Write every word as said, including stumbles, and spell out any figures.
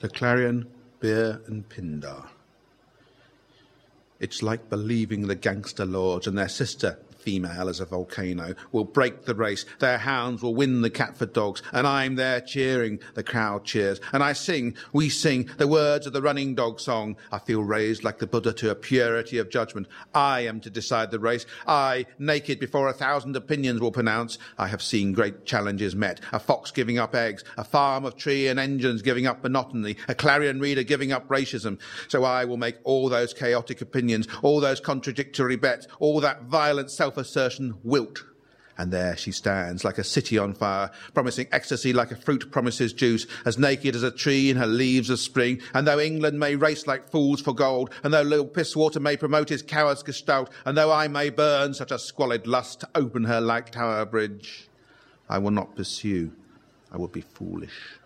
the Clarion, Beer and Pindar. It's like believing the gangster lords and their sister, female as a volcano, will break the race. Their hounds will win the Catford dogs, and I'm there cheering. The crowd cheers, and I sing, we sing, the words of the running dog song. I feel raised like the Buddha to a purity of judgment. I am to decide the race. I, naked before a thousand opinions, will pronounce. I have seen great challenges met. A fox giving up eggs, a farm of tree and engines giving up monotony, a clarion reader giving up racism. So I will make all those chaotic opinions, all those contradictory bets, all that violent self assertion wilt. And there she stands like a city on fire, promising ecstasy like a fruit promises juice, as naked as a tree in her leaves of spring. And though England may race like fools for gold, and though Lil Pisswater may promote his coward's gestalt, and though I may burn such a squalid lust to open her like Tower Bridge, I will not pursue. I will be foolish.